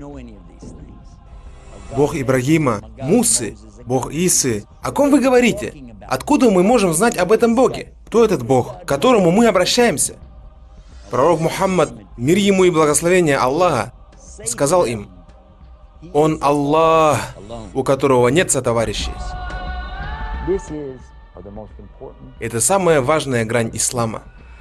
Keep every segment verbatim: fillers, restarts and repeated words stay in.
Бог Ибрагима, Мусы, Бог Исы. О ком вы говорите? Откуда мы можем знать об этом Боге? Кто этот Бог, к которому мы обращаемся? Пророк Мухаммад, мир ему и благословение Аллаха, сказал им: Он Аллах, у которого нет сотоварищей. Это самая важная грань ислама.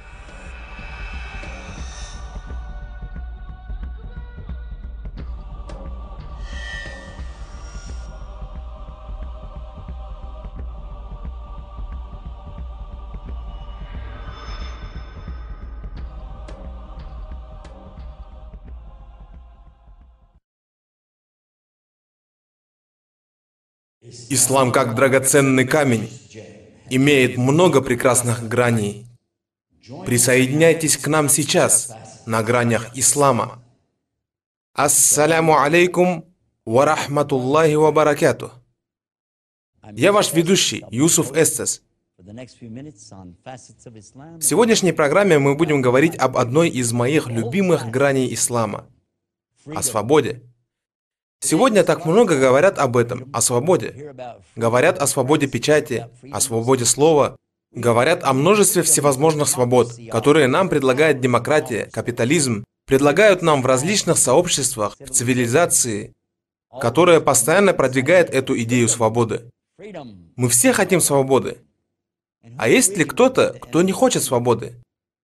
Ислам, как драгоценный камень, имеет много прекрасных граней. Присоединяйтесь к нам сейчас на гранях ислама. Ассаляму алейкум ва рахматуллахи ва баракатух. Я ваш ведущий, Юсуф Эстес. В сегодняшней программе мы будем говорить об одной из моих любимых граней ислама – о свободе. Сегодня так много говорят об этом, о свободе. Говорят о свободе печати, о свободе слова. Говорят о множестве всевозможных свобод, которые нам предлагает демократия, капитализм, предлагают нам в различных сообществах, в цивилизации, которая постоянно продвигает эту идею свободы. Мы все хотим свободы. А есть ли кто-то, кто не хочет свободы?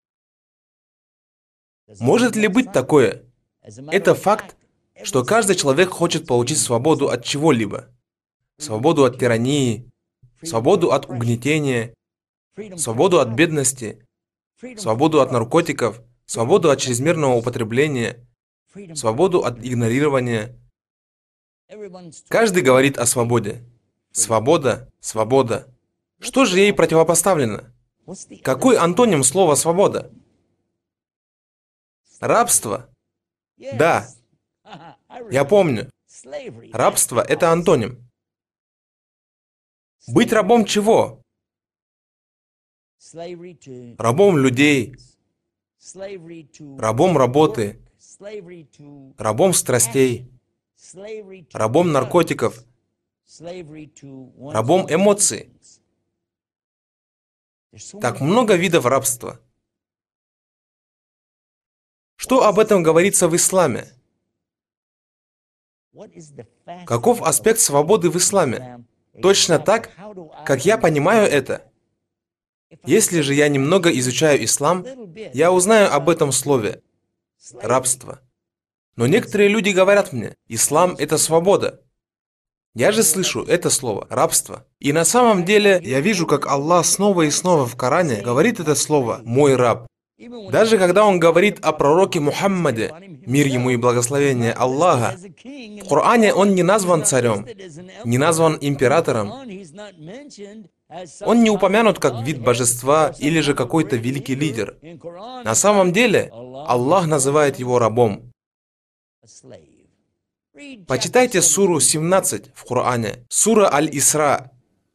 Может ли быть такое? Это факт, что каждый человек хочет получить свободу от чего-либо. Свободу от тирании, свободу от угнетения, свободу от бедности, свободу от наркотиков, свободу от чрезмерного употребления, свободу от игнорирования. Каждый говорит о свободе. Свобода, свобода. Что же ей противопоставлено? Какой антоним слова «свобода»? Рабство. Да. Я помню. Рабство – это антоним. Быть рабом чего? Рабом людей, рабом работы, рабом страстей, рабом наркотиков, рабом эмоций. Так много видов рабства. Что об этом говорится в исламе? Каков аспект свободы в исламе? Точно так, как я понимаю это. Если же я немного изучаю ислам, я узнаю об этом слове – рабство. Но некоторые люди говорят мне, ислам – это свобода. Я же слышу это слово – рабство. И на самом деле я вижу, как Аллах снова и снова в Коране говорит это слово «мой раб». Даже когда Он говорит о пророке Мухаммаде, мир ему и благословение Аллаха, в Коране он не назван царем, не назван императором, он не упомянут как вид божества или же какой-то великий лидер. На самом деле Аллах называет его рабом. Почитайте суру семнадцать в Коране, сура Аль-Исра.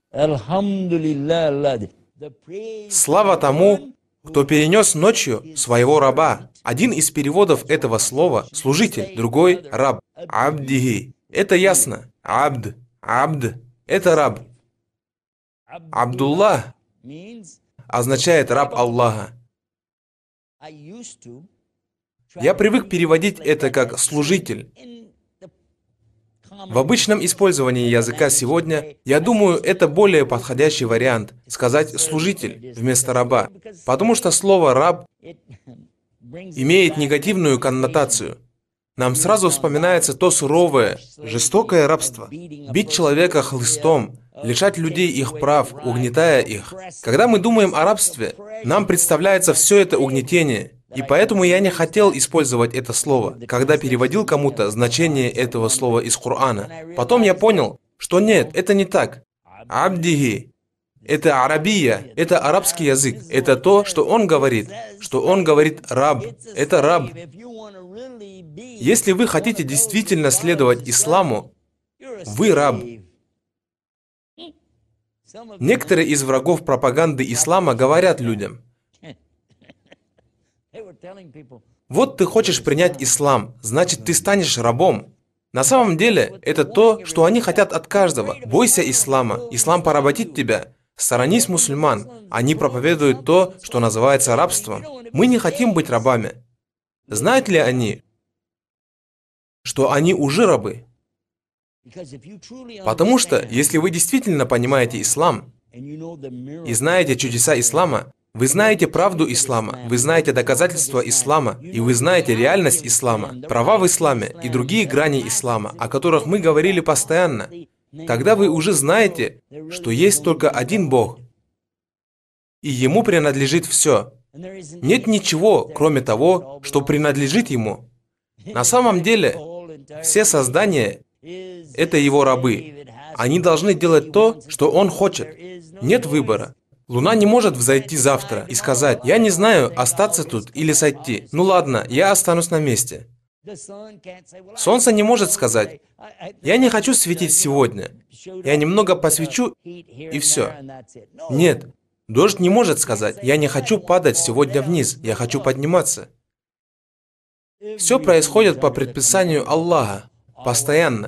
Слава тому, кто перенес ночью своего раба. Один из переводов этого слова – служитель, другой – раб. Абдихи. Это ясно. Абд. Абд. Это раб. Абдуллах означает раб Аллаха. Я привык переводить это как служитель. В обычном использовании языка сегодня, я думаю, это более подходящий вариант – сказать «служитель» вместо «раба», потому что слово «раб» имеет негативную коннотацию. Нам сразу вспоминается то суровое, жестокое рабство. Бить человека хлыстом, лишать людей их прав, угнетая их. Когда мы думаем о рабстве, нам представляется все это угнетение. И поэтому я не хотел использовать это слово, когда переводил кому-то значение этого слова из Корана. Потом я понял, что нет, это не так. Абдихи. Это арабия, это арабский язык. Это то, что он говорит, что он говорит раб. Это раб. Если вы хотите действительно следовать исламу, вы раб. Некоторые из врагов пропаганды ислама говорят людям: вот ты хочешь принять ислам, значит ты станешь рабом. На самом деле, это то, что они хотят от каждого. Бойся ислама. Ислам поработит тебя. Сторонись мусульман. Они проповедуют то, что называется рабством. Мы не хотим быть рабами. Знают ли они, что они уже рабы? Потому что, если вы действительно понимаете ислам и знаете чудеса ислама, вы знаете правду ислама, вы знаете доказательства ислама, и вы знаете реальность ислама, права в исламе и другие грани ислама, о которых мы говорили постоянно, тогда вы уже знаете, что есть только один Бог, и Ему принадлежит все. Нет ничего, кроме того, что принадлежит Ему. На самом деле, все создания — это Его рабы. Они должны делать то, что Он хочет. Нет выбора. Луна не может взойти завтра и сказать: «Я не знаю, остаться тут или сойти. Ну ладно, я останусь на месте». Солнце не может сказать: «Я не хочу светить сегодня. Я немного посвечу, и все». Нет. Дождь не может сказать: «Я не хочу падать сегодня вниз, я хочу подниматься». Все происходит по предписанию Аллаха, постоянно.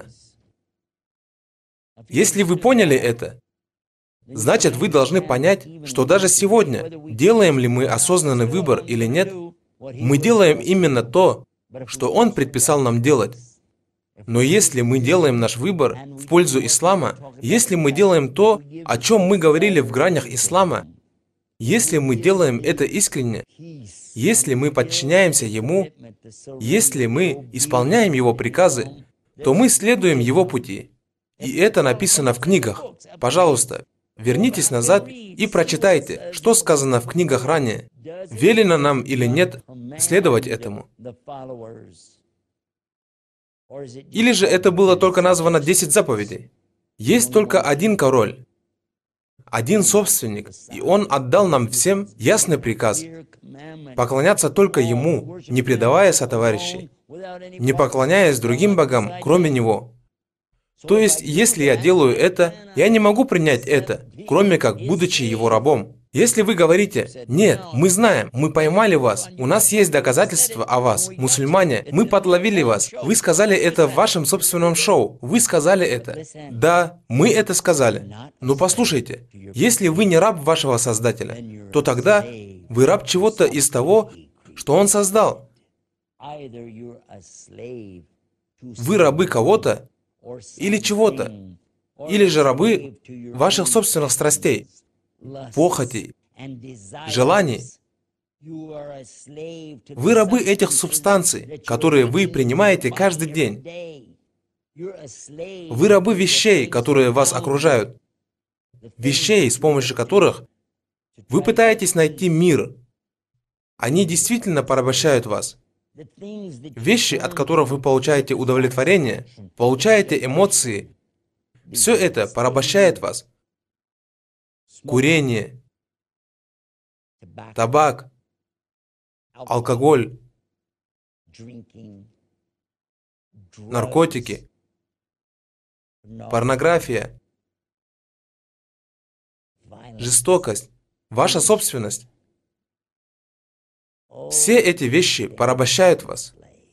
Если вы поняли это, значит, вы должны понять, что даже сегодня, делаем ли мы осознанный выбор или нет, мы делаем именно то, что Он предписал нам делать. Но если мы делаем наш выбор в пользу ислама, если мы делаем то, о чем мы говорили в гранях ислама, если мы делаем это искренне, если мы подчиняемся Ему, если мы исполняем Его приказы, то мы следуем Его пути. И это написано в книгах. Пожалуйста, вернитесь назад и прочитайте, что сказано в книгах ранее. Велено нам или нет следовать этому. Или же это было только названо десять заповедей. Есть только один король, один собственник, и он отдал нам всем ясный приказ поклоняться только Ему, не предавая сотоварищей, не поклоняясь другим богам, кроме Него. То есть, если я делаю это, я не могу принять это, кроме как будучи Его рабом. Если вы говорите: «Нет, мы знаем, мы поймали вас, у нас есть доказательства о вас, мусульмане, мы подловили вас, вы сказали это в вашем собственном шоу, вы сказали это». Да, мы это сказали. Но послушайте, если вы не раб вашего Создателя, то тогда вы раб чего-то из того, что Он создал. Вы рабы кого-то или чего-то, или же рабы ваших собственных страстей, похотей, желаний. Вы рабы этих субстанций, которые вы принимаете каждый день. Вы рабы вещей, которые вас окружают. Вещей, с помощью которых вы пытаетесь найти мир. Они действительно порабощают вас. Вещи, от которых вы получаете удовлетворение, получаете эмоции, все это порабощает вас. Курение, табак, алкоголь, наркотики, порнография, жестокость, ваша собственность. Все эти вещи порабощают вас.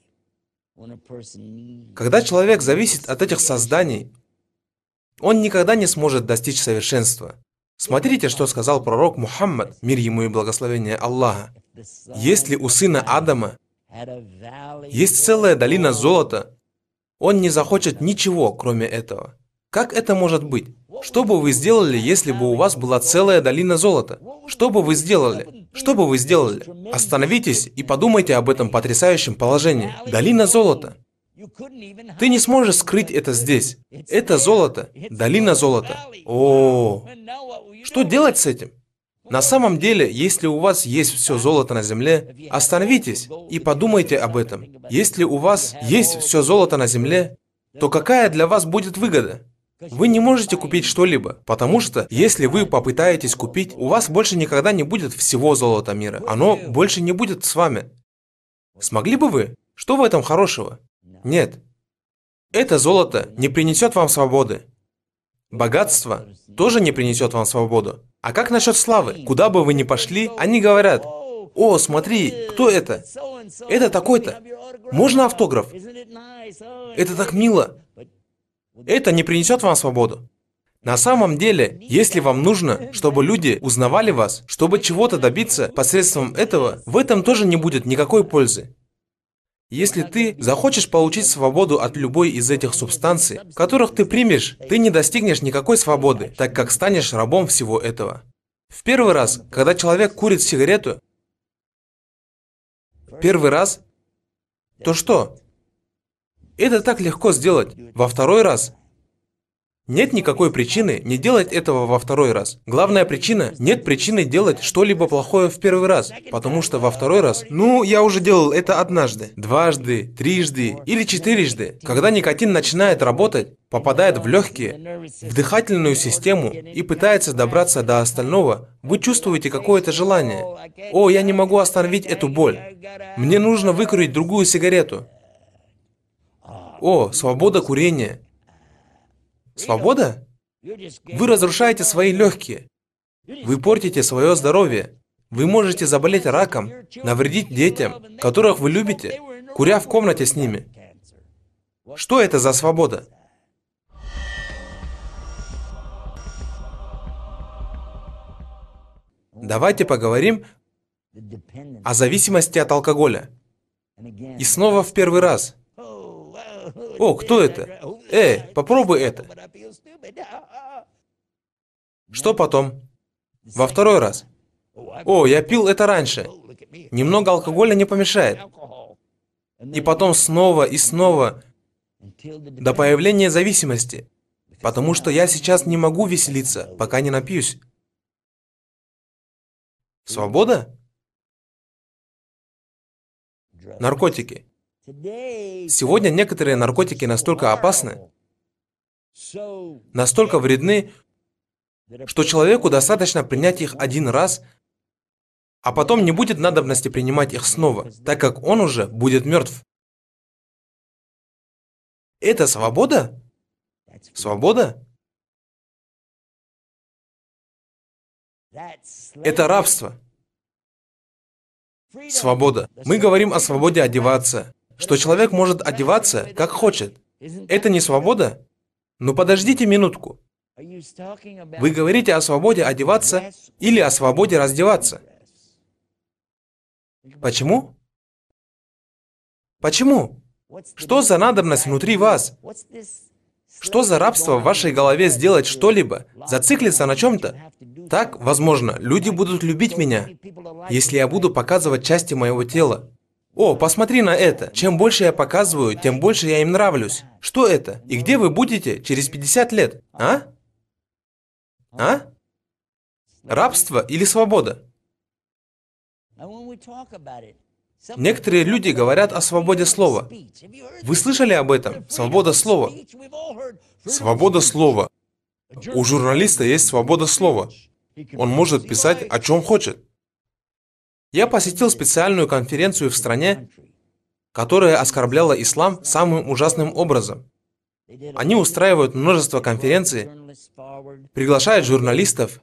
Когда человек зависит от этих созданий, он никогда не сможет достичь совершенства. Смотрите, что сказал пророк Мухаммад, мир ему и благословение Аллаха. Если у сына Адама есть целая долина золота, он не захочет ничего, кроме этого. Как это может быть? Что бы вы сделали, если бы у вас была целая долина золота? Что бы вы сделали? Что бы вы сделали? Остановитесь и подумайте об этом потрясающем положении. Долина золота. Ты не сможешь скрыть это здесь. Это золото. Долина золота. О, что делать с этим? На самом деле, если у вас есть все золото на земле, остановитесь и подумайте об этом. Если у вас есть все золото на земле, то какая для вас будет выгода? Вы не можете купить что-либо, потому что, если вы попытаетесь купить, у вас больше никогда не будет всего золота мира. Оно больше не будет с вами. Смогли бы вы? Что в этом хорошего? Нет. Это золото не принесет вам свободы. Богатство тоже не принесет вам свободу. А как насчет славы? Куда бы вы ни пошли, они говорят: О, смотри, кто это? Это такой-то. Можно автограф? Это так мило. Это не принесет вам свободу. На самом деле, если вам нужно, чтобы люди узнавали вас, чтобы чего-то добиться посредством этого, в этом тоже не будет никакой пользы. Если ты захочешь получить свободу от любой из этих субстанций, которых ты примешь, ты не достигнешь никакой свободы, так как станешь рабом всего этого. В первый раз, когда человек курит сигарету, первый раз, то что? Это так легко сделать. Во второй раз нет никакой причины не делать этого во второй раз. Главная причина – нет причины делать что-либо плохое в первый раз, потому что во второй раз, ну, я уже делал это однажды, дважды, трижды или четырежды. Когда никотин начинает работать, попадает в легкие, в дыхательную систему и пытается добраться до остального, вы чувствуете какое-то желание. О, я не могу остановить эту боль. Мне нужно выкурить другую сигарету. О, свобода курения. Свобода? Вы разрушаете свои легкие. Вы портите свое здоровье. Вы можете заболеть раком, навредить детям, которых вы любите, куря в комнате с ними. Что это за свобода? Давайте поговорим о зависимости от алкоголя. И снова в первый раз. О, кто это? Эй, попробуй это. Что потом? Во второй раз. О, я пил это раньше. Немного алкоголя не помешает. И потом снова и снова до появления зависимости. Потому что я сейчас не могу веселиться, пока не напьюсь. Свобода? Наркотики. Сегодня некоторые наркотики настолько опасны, настолько вредны, что человеку достаточно принять их один раз, а потом не будет надобности принимать их снова, так как он уже будет мертв. Это свобода? Свобода? Это рабство. Свобода. Мы говорим о свободе одеваться, что человек может одеваться, как хочет. Это не свобода? Ну подождите минутку. Вы говорите о свободе одеваться или о свободе раздеваться? Почему? Почему? Что за надобность внутри вас? Что за рабство в вашей голове сделать что-либо, зациклиться на чем-то? Так, возможно, люди будут любить меня, если я буду показывать части моего тела. О, посмотри на это. Чем больше я показываю, тем больше я им нравлюсь. Что это? И где вы будете через пятьдесят лет? А? А? Рабство или свобода? Некоторые люди говорят о свободе слова. Вы слышали об этом? Свобода слова. Свобода слова. У журналиста есть свобода слова. Он может писать, о чем хочет. Я посетил специальную конференцию в стране, которая оскорбляла ислам самым ужасным образом. Они устраивают множество конференций, приглашают журналистов,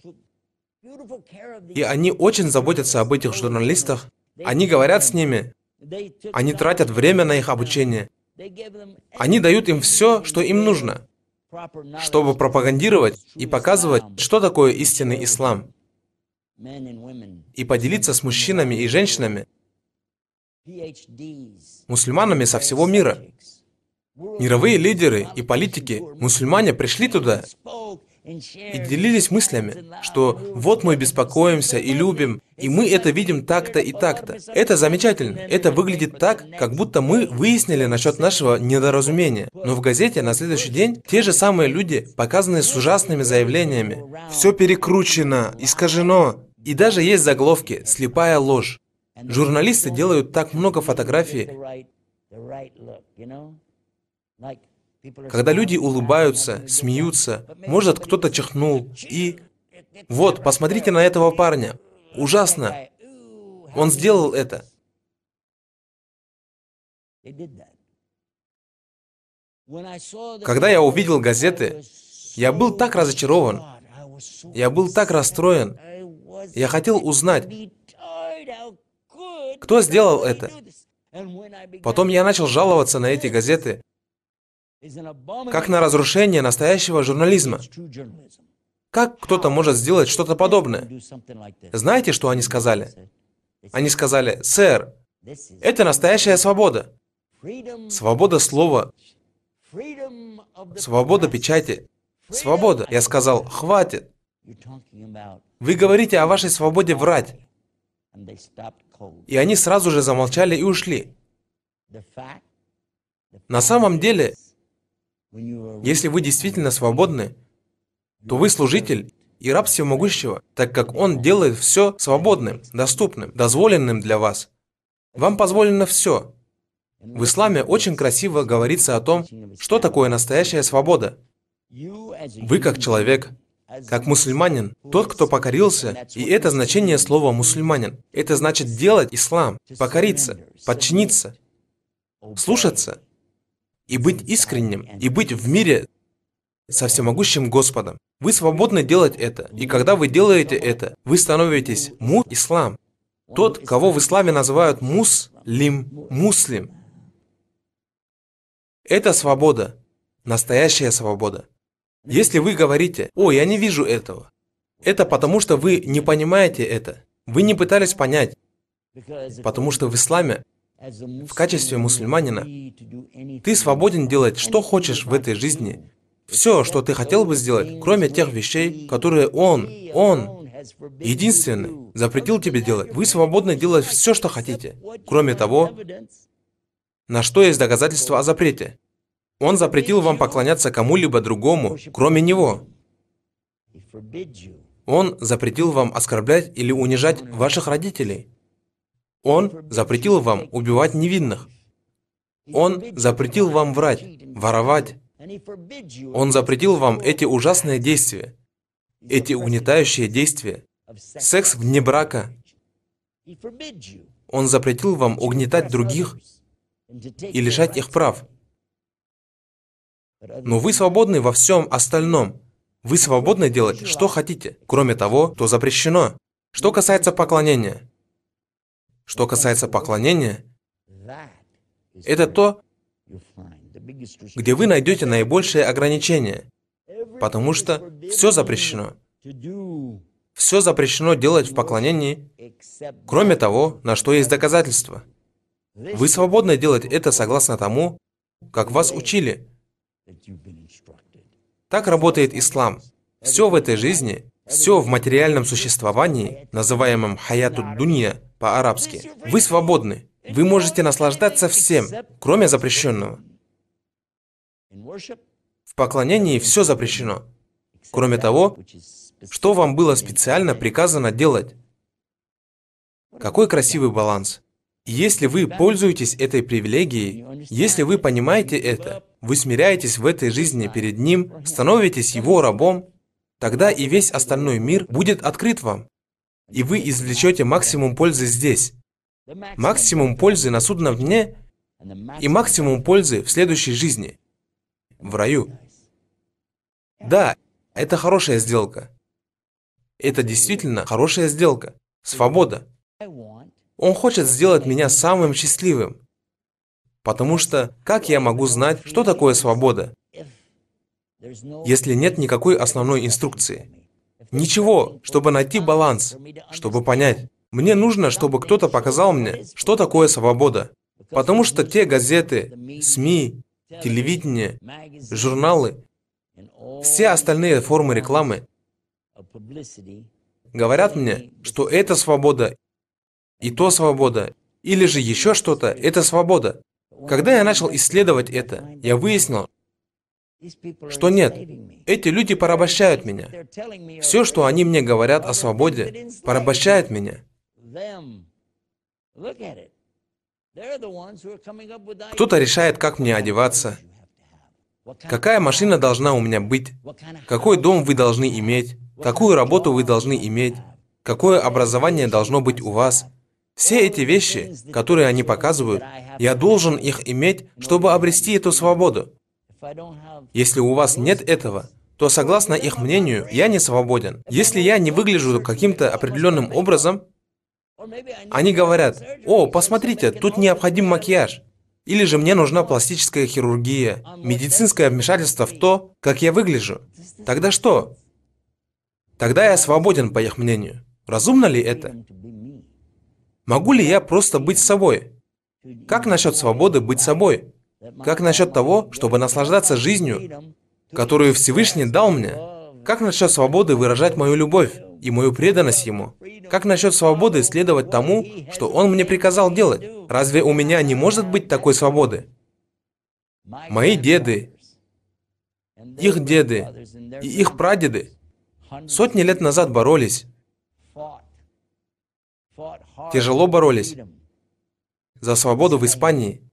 и они очень заботятся об этих журналистах. Они говорят с ними, они тратят время на их обучение. Они дают им все, что им нужно, чтобы пропагандировать и показывать, что такое истинный ислам, и поделиться с мужчинами и женщинами, мусульманами со всего мира. Мировые лидеры и политики, мусульмане пришли туда и делились мыслями, что вот мы беспокоимся и любим, и мы это видим так-то и так-то. Это замечательно. Это выглядит так, как будто мы выяснили насчет нашего недоразумения. Но в газете на следующий день те же самые люди показаны с ужасными заявлениями. Все перекручено, искажено. И даже есть заголовки «Слепая ложь». Журналисты делают так много фотографий, когда люди улыбаются, смеются, может, кто-то чихнул, и... Вот, посмотрите на этого парня. Ужасно. Он сделал это. Когда я увидел газеты, я был так разочарован. Я был так расстроен. Я хотел узнать, Кто сделал это? Потом я начал жаловаться на эти газеты, как на разрушение настоящего журнализма. Как кто-то может сделать что-то подобное? Знаете, что они сказали? Они сказали: «Сэр, это настоящая свобода. Свобода слова, свобода печати, свобода». Я сказал: «Хватит. Вы говорите о вашей свободе врать». И они сразу же замолчали и ушли. На самом деле, если вы действительно свободны, то вы служитель и раб всемогущего, так как Он делает все свободным, доступным, дозволенным для вас. Вам позволено все. В исламе очень красиво говорится о том, что такое настоящая свобода. Вы как человек, как мусульманин, тот, кто покорился, и это значение слова «мусульманин». Это значит делать ислам, покориться, подчиниться, слушаться и быть искренним, и быть в мире со всемогущим Господом. Вы свободны делать это, и когда вы делаете это, вы становитесь му-ислам. Тот, кого в исламе называют муслим, муслим. Это свобода, настоящая свобода. Если вы говорите: «О, я не вижу этого», это потому, что вы не понимаете это. Вы не пытались понять. Потому что в исламе, в качестве мусульманина, ты свободен делать, что хочешь в этой жизни. Все, что ты хотел бы сделать, кроме тех вещей, которые Он, Он, единственный, запретил тебе делать. Вы свободны делать все, что хотите, кроме того, на что есть доказательства о запрете. Он запретил вам поклоняться кому-либо другому, кроме Него. Он запретил вам оскорблять или унижать ваших родителей. Он запретил вам убивать невинных. Он запретил вам врать, воровать. Он запретил вам эти ужасные действия, эти угнетающие действия, секс вне брака. Он запретил вам угнетать других и лишать их прав. Но вы свободны во всем остальном. Вы свободны делать, что хотите, кроме того, что запрещено. Что касается поклонения. Что касается поклонения, это то, где вы найдете наибольшие ограничения, потому что все запрещено. Все запрещено делать в поклонении, кроме того, на что есть доказательства. Вы свободны делать это согласно тому, как вас учили. Так работает ислам. Все в этой жизни, все в материальном существовании, называемом хаятуд дунья по-арабски, вы свободны. Вы можете наслаждаться всем, кроме запрещенного. В поклонении все запрещено, кроме того, что вам было специально приказано делать. Какой красивый баланс. Если вы пользуетесь этой привилегией, если вы понимаете это, вы смиряетесь в этой жизни перед Ним, становитесь Его рабом, тогда и весь остальной мир будет открыт вам, и вы извлечете максимум пользы здесь, максимум пользы на судном дне и максимум пользы в следующей жизни, в раю. Да, это хорошая сделка. Это действительно хорошая сделка. Свобода. Он хочет сделать меня самым счастливым. Потому что как я могу знать, что такое свобода, если нет никакой основной инструкции? Ничего, чтобы найти баланс, чтобы понять. Мне нужно, чтобы кто-то показал мне, что такое свобода. Потому что те газеты, СМИ, телевидение, журналы, все остальные формы рекламы говорят мне, что это свобода, и то свобода, или же еще что-то, это свобода. Когда я начал исследовать это, я выяснил, что нет, эти люди порабощают меня. Все, что они мне говорят о свободе, порабощает меня. Кто-то решает, как мне одеваться, какая машина должна у меня быть, какой дом вы должны иметь, какую работу вы должны иметь, какое образование должно быть у вас. Все эти вещи, которые они показывают, я должен их иметь, чтобы обрести эту свободу. Если у вас нет этого, то, согласно их мнению, я не свободен. Если я не выгляжу каким-то определенным образом, Они говорят: «О, посмотрите, тут необходим макияж». Или же мне нужна пластическая хирургия, медицинское вмешательство в то, как я выгляжу. Тогда что? Тогда я свободен, по их мнению. Разумно ли это? Могу ли я просто быть собой? Как насчет свободы быть собой? Как насчет того, чтобы наслаждаться жизнью, которую Всевышний дал мне? Как насчет свободы выражать мою любовь и мою преданность Ему? Как насчет свободы следовать тому, что Он мне приказал делать? Разве у меня не может быть такой свободы? Мои деды, их деды и их прадеды сотни лет назад боролись, тяжело боролись за свободу в Испании.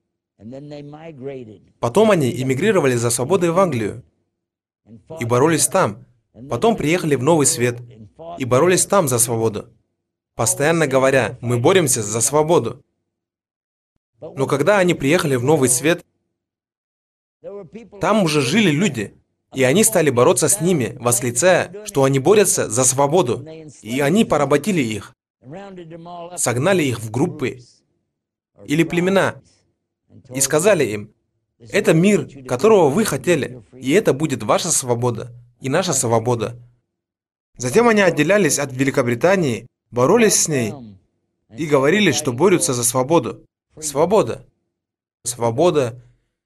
Потом они эмигрировали за свободой в Англию и боролись там. Потом приехали в Новый Свет и боролись там за свободу. Постоянно говоря, мы боремся за свободу. Но когда они приехали в Новый Свет, там уже жили люди, и они стали бороться с ними, восклицая, что они борются за свободу. И они поработили их, согнали их в группы или племена и сказали им: «Это мир, которого вы хотели, и это будет ваша свобода и наша свобода». Затем они отделялись от Великобритании, боролись с ней и говорили, что борются за свободу. Свобода. Свобода.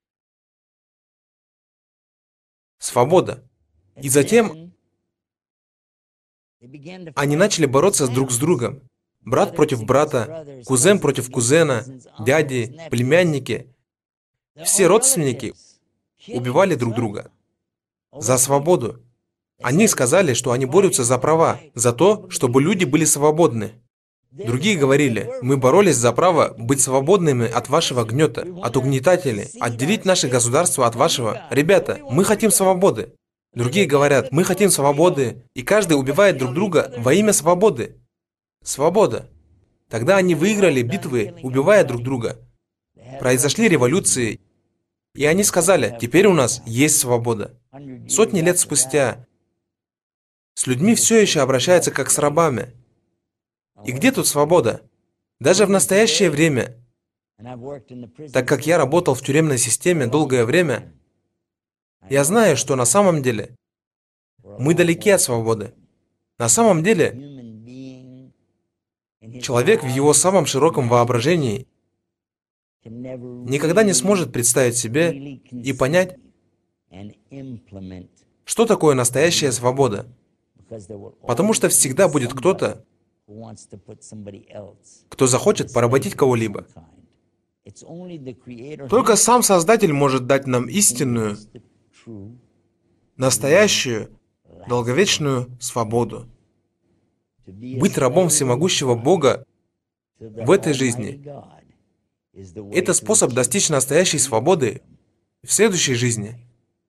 Свобода. И затем они начали бороться друг с другом. Брат против брата, кузен против кузена, дяди, племянники. Все родственники убивали друг друга за свободу. Они сказали, что они борются за права, за то, чтобы люди были свободны. Другие говорили: мы боролись за право быть свободными от вашего гнета, от угнетателей, отделить наше государство от вашего. Ребята, мы хотим свободы. Другие говорят: мы хотим свободы, и каждый убивает друг друга во имя свободы. Свобода. Тогда они выиграли битвы, убивая друг друга. Произошли революции, и они сказали: теперь у нас есть свобода. Сотни лет спустя с людьми все еще обращаются как с рабами. И где тут свобода? Даже в настоящее время, так как я работал в тюремной системе долгое время, я знаю, что на самом деле мы далеки от свободы. На самом деле, человек в его самом широком воображении никогда не сможет представить себе и понять, что такое настоящая свобода. Потому что всегда будет кто-то, кто захочет поработить кого-либо. Только сам Создатель может дать нам истинную, настоящую, долговечную свободу. Быть рабом всемогущего Бога в этой жизни – это способ достичь настоящей свободы в следующей жизни.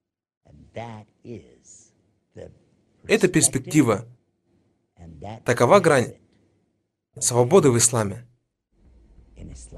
Это перспектива. Такова грань свободы в исламе.